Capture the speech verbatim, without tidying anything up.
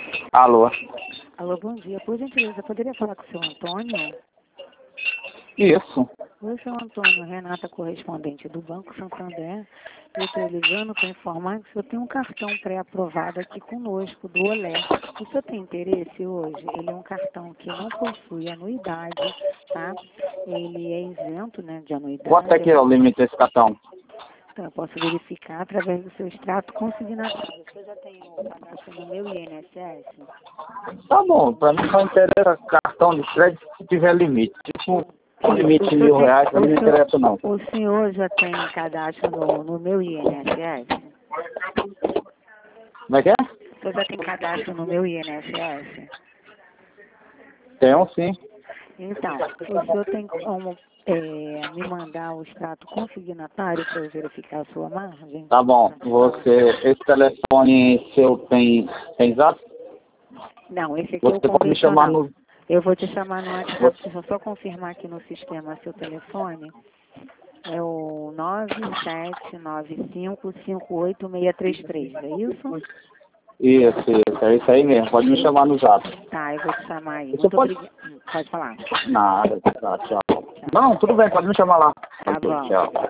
Alô? Alô, bom dia. Por gentileza, poderia falar com o seu Antônio? Isso. Oi, seu Antônio, Renata, correspondente do Banco Santander. Eu estou ligando para informar que o senhor tem um cartão pré-aprovado aqui conosco, do Olé. O senhor tem interesse hoje? Ele é um cartão que não possui anuidade, tá? Ele é isento, né, de anuidade. Quanto é que é o limite desse cartão? Então, eu posso verificar através do seu extrato consignatório. O senhor já tem o cadastro no meu I N S S? Tá bom, pra mim só interessa cartão de crédito se tiver limite. Tipo, um limite de mil reais, pra mim não interessa não. O senhor já tem cadastro no, no meu I N S S? Como é que é? O senhor já tem cadastro no meu I N S S? Tenho sim. Então, o senhor tem como é, me mandar o extrato consignatório para eu verificar a sua margem? Tá bom. Você, esse telefone seu tem, tem zap? Não, esse aqui é o Você pode me chamar convencional. no... Eu vou te chamar no WhatsApp, deixa eu só confirmar aqui no sistema seu telefone. É o nove sete nove cinco, cinco oito seis três três, é isso? Isso, isso, é isso aí mesmo. Pode me chamar no zap. Tá, eu vou te chamar aí. Você Muito pode... obrigada. Hum, Pode falar. Nada, tá, tchau. Não, tudo bem, pode me chamar lá. Tá Ok, bom. tchau.